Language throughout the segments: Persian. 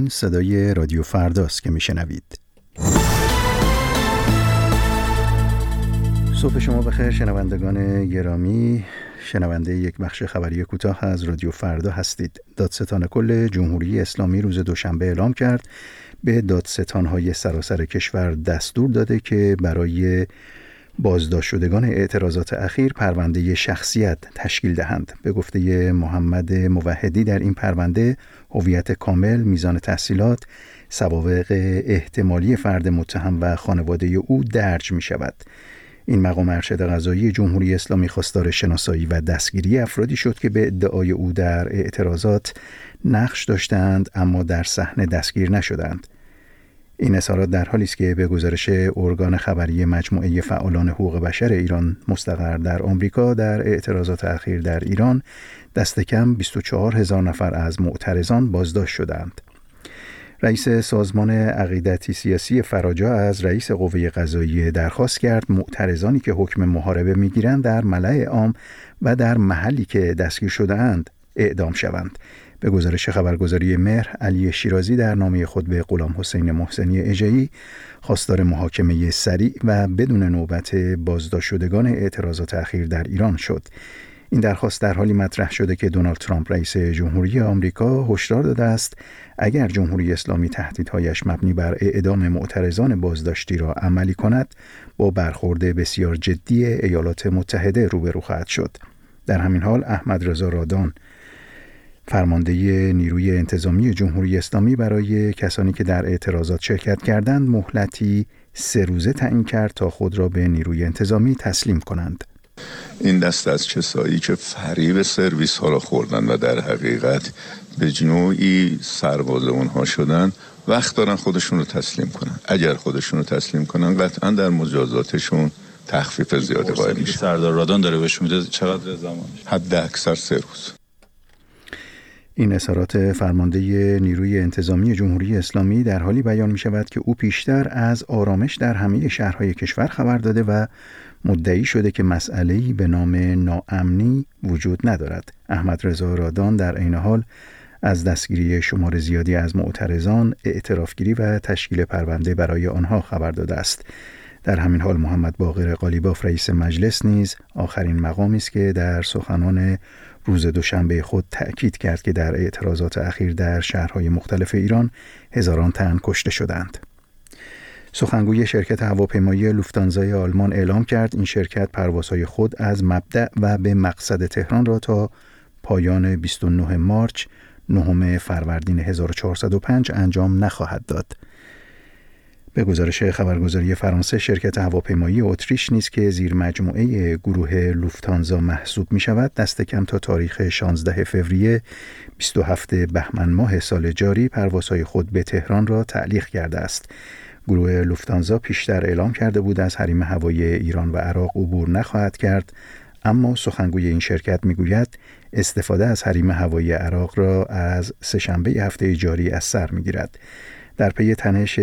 این صدای رادیو فرداست که میشنوید. صبح شما بخیر شنوندگان گرامی، شنونده یک بخش خبری کوتاه از رادیو فردا هستید. دادستان کل جمهوری اسلامی روز دوشنبه اعلام کرد به دادستان‌های سراسر کشور دستور داده که برای بازداشت شدگان اعتراضات اخیر پرونده شخصیت تشکیل دهند. به گفته محمد موحدی در این پرونده هویت کامل، میزان تحصیلات، سوابق احتمالی فرد متهم و خانواده او درج می شود. این مقام ارشد قضایی جمهوری اسلامی خواستار شناسایی و دستگیری افرادی شد که به ادعای او در اعتراضات نقش داشتند اما در صحنه دستگیر نشدند. این اظهارات در حالی است که به گزارش ارگان خبری مجموعه فعالان حقوق بشر ایران مستقر در آمریکا، در اعتراضات اخیر در ایران دست کم 24,000 نفر از معترضان بازداشت شدند. رئیس سازمان عقیدتی سیاسی فراجا از رئیس قوه قضاییه درخواست کرد معترضانی که حکم محاربه میگیرند در ملأ عام و در محلی که دستگیر شده‌اند اعدام شوند. به گزارش خبرگزاری مهر، علی شیرازی در نامه خود به غلام حسین محسنی اژه‌ای خواستار محاکمه سریع و بدون نوبت بازداشت شدگان اعتراضات اخیر در ایران شد. این درخواست در حالی مطرح شده که دونالد ترامپ رئیس جمهوری آمریکا هشدار داده است اگر جمهوری اسلامی تهدیدهایش مبنی بر اعدام معترضان بازداشتی را عملی کند، با برخورد بسیار جدی ایالات متحده روبرو خواهد شد. در همین حال احمد رضا رادان، فرمانده نیروی انتظامی جمهوری اسلامی، برای کسانی که در اعتراضات شرکت کردند مهلتی 3 روزه تعیین کرد تا خود را به نیروی انتظامی تسلیم کنند. این دست از کسایی که فریب سرویس ها را خوردن و در حقیقت به نوعی سرباز اونها شدن، وقت دارن خودشون رو تسلیم کنن. اگر خودشون رو تسلیم کنن قطعا در مجازاتشون تخفیف زیاده قائل میشه. سردار رادان داره بهش میده چقدر زمان؟ حد اکثر 3 روز. این اظهارات فرمانده نیروی انتظامی جمهوری اسلامی در حالی بیان می شود که او پیشتر از آرامش در همه شهرهای کشور خبر داده و مدعی شده که مسئله‌ای به نام ناامنی وجود ندارد. احمد رضا رادان در عین حال از دستگیری شمار زیادی از معترضان، اعترافگیری و تشکیل پرونده برای آنها خبر داده است. در همین حال محمد باقر قالیباف رئیس مجلس نیز آخرین مقامی است که در سخنان روز دوشنبه خود تأکید کرد که در اعتراضات اخیر در شهرهای مختلف ایران هزاران تن کشته شدند. سخنگوی شرکت هواپیمایی لوفتانزای آلمان اعلام کرد این شرکت پروازهای خود از مبدأ و به مقصد تهران را تا پایان 29 مارس 9 فروردین 1405 انجام نخواهد داد. به گزارش خبرگزاری فرانسه، شرکت هواپیمایی اتریش نیز که زیر مجموعه گروه لوفتانزا محسوب می شود، دست کم تا تاریخ 16 فوریه 27 بهمن ماه سال جاری پروازهای خود به تهران را تعلیق کرده است. گروه لوفتانزا پیشتر اعلام کرده بود از حریم هوایی ایران و عراق عبور نخواهد کرد، اما سخنگوی این شرکت میگوید استفاده از حریم هوایی عراق را از سه‌شنبه هفته جاری از سر میگیرد. در پی تنش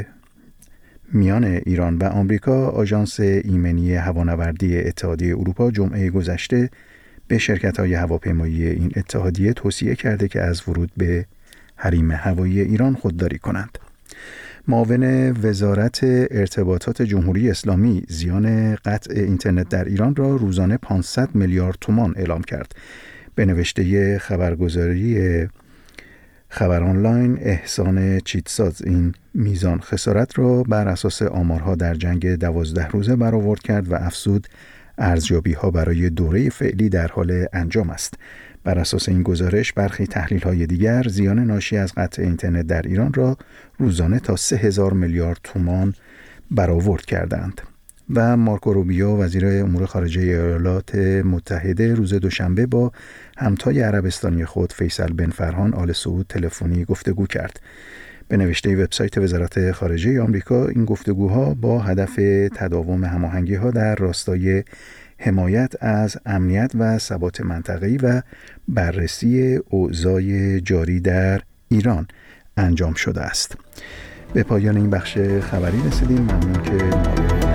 میان ایران و آمریکا، آژانس ایمنی هوانوردی اتحادیه اروپا جمعه گذشته به شرکت‌های هواپیمایی این اتحادیه توصیه کرده که از ورود به حریم هوایی ایران خودداری کنند. معاون وزارت ارتباطات جمهوری اسلامی زیان قطع اینترنت در ایران را روزانه 500 میلیارد تومان اعلام کرد. به نوشته خبرگزاری خبر آنلاین، احسان چیتساز این میزان خسارت را بر اساس آمارها در جنگ 12 روزه برآورد کرد و افزود ارزیابی‌ها برای دوره فعلی در حال انجام است. بر اساس این گزارش برخی تحلیل‌های دیگر زیان ناشی از قطع اینترنت در ایران را روزانه تا 3000 میلیارد تومان برآورد کردند. و مارکو روبیو وزیر امور خارجه ایالات متحده روز دوشنبه با همتای عربستانی خود فیصل بن فرهان آل سعود تلفنی گفتگو کرد. به نوشته وبسایت وزارت خارجه آمریکا، این گفتگوها با هدف تداوم هماهنگی‌ها در راستای حمایت از امنیت و ثبات منطقه‌ای و بررسی اوضاع جاری در ایران انجام شده است. به پایان این بخش خبری رسیدیم. ممنون که